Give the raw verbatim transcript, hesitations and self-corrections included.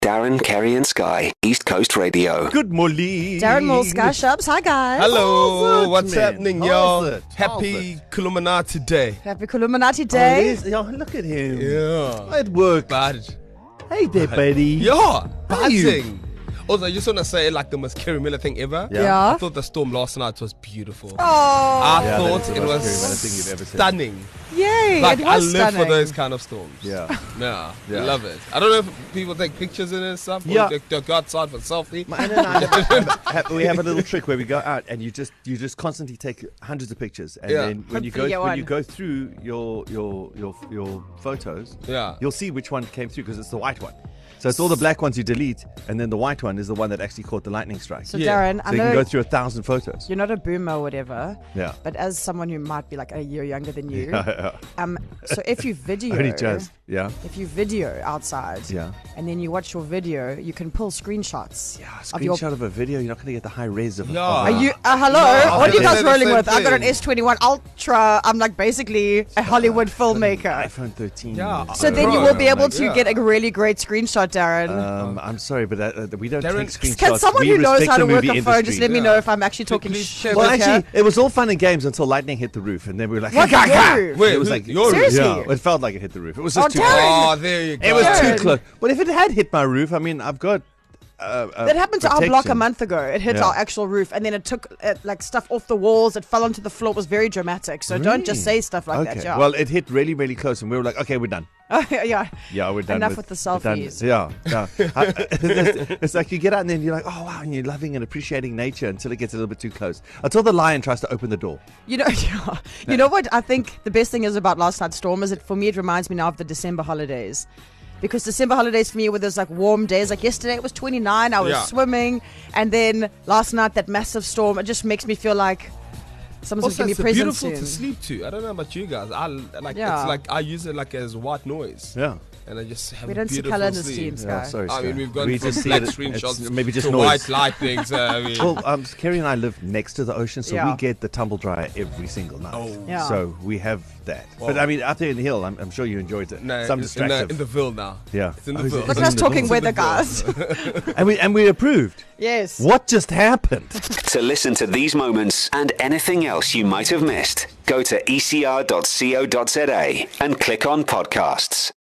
Darren, Kerry and Sky, East Coast Radio. Good morning. Darren Moore, Sky Shops. Hi, guys. Hello, How's it, what's man? happening, How's y'all? it? Happy How's Kuluminati Day. Happy Illuminati Oh, Day. it is. Oh, look at him. Yeah. At work. Bad. Hey there, buddy. Yeah, How you? batting. Also, I just want to say, like, the most Kerry Miller thing ever. Yeah. Yeah. I thought the storm last night was beautiful. Oh, I Yeah, thought that's the it most was Kerry Miller thing you've ever said. stunning. yay. Like, it I was live stunning. for those kind of storms. Yeah. Yeah, Yeah. I love it. I don't know if people take pictures in it and stuff. Yeah. Or they, they go outside for selfie. My Anna and I have, have, we have a little trick where we go out and you just you just constantly take hundreds of pictures, and Yeah. then when you Hopefully go get when one. you go through your your your your photos, Yeah. you'll see which one came through because it's the white one. So it's all the black ones you delete, and then the white one is the one that actually caught the lightning strike. So, So Yeah. Darren, I you can know go through a thousand photos. you're not a boomer or whatever, Yeah. but as someone who might be like a year younger than you, Yeah. um, so if you video, Only just. Yeah. if you video outside, Yeah. and then you watch your video, you can pull screenshots. Yeah, of your. screenshot of a video, you're not going to get the high res of a No. photo. Are you? Uh, hello. No, what are you I guys said the rolling same with? I've got an thing. S twenty-one Ultra. I'm like basically a Hollywood filmmaker. iPhone thirteen. Yeah. So then Bro, you will be able like, to yeah. get a really great screenshot, Darren. Um, I'm sorry, but uh, uh, we don't Darren, take screenshots. Can someone we who knows respect how to the work movie a phone just industry. let me Yeah. know if I'm actually talking Please shit? Well, with actually, her? it was all fun and games until lightning hit the roof, and then we were like, What "Ga, ga." roof? Wait, It was who- like your Seriously? Yeah, it felt like it hit the roof. It was just Oh, too Darren. close. Oh, there you go. It was Darren. too close. But if it had hit my roof, I mean, I've got. Uh, uh, That happened to our block a protection. month ago. It hit Yeah. our actual roof, and then it took uh, like stuff off the walls. It fell onto the floor. It was very dramatic. So don't just Really? say stuff like Okay. that. Yeah. Well, it hit really, really close, and we were like, "Okay, we're done." Oh, yeah. Yeah, we're done. Enough with, with the we're done. selfies. Yeah, yeah. I- it's, it's like you get out and then you're like, "Oh wow," and you're loving and appreciating nature until it gets a little bit too close. Until the lion tries to open the door. You know, yeah. you know what I think the best thing is about last night's storm is it for me it reminds me now of the December holidays. Because December holidays for me were those like warm days. Like yesterday it was twenty-nine, I was Yeah. swimming, and then last night that massive storm, it just makes me feel like someone's Also, gonna it's give me presents beautiful soon. to sleep to. I don't know about you guys. I like Yeah. it's like I use it like as white noise, Yeah. and I just have We don't see beautiful colour in this sleep. team, Sky. Yeah, sorry. I Sky. mean, we've gone we from just see black it- screenshots it's maybe just to noise. white lightnings. Uh, I mean, Well, um, Kerry and I live next to the ocean, so Yeah. we get the tumble dryer every single night. Oh. Yeah. So we have that. But Wow. I mean, out there in the hill, I'm, I'm sure you enjoyed it. no, Some it's in the, distractive. in the Ville now. yeah. It's in the Oh, is Ville. it- Look is at it us in the talking Ville? weather, Ville. guys. and we and we approved. Yes. What just happened? To listen to these moments and anything else you might have missed, go to e c r dot co dot z a and click on podcasts.